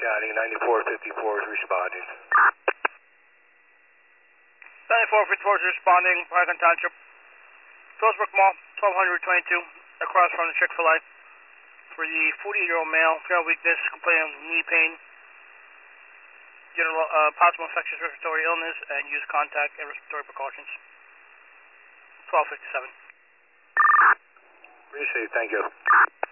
County, 9454 is responding. 9454 is responding, Parkland Township. Phillipsburg Mall, 1222, across from the Chick-fil-A. For the 48-year-old male, general weakness, complaining of knee pain, general possible infectious respiratory illness, and use contact and respiratory precautions. 1257. Appreciate it, thank you.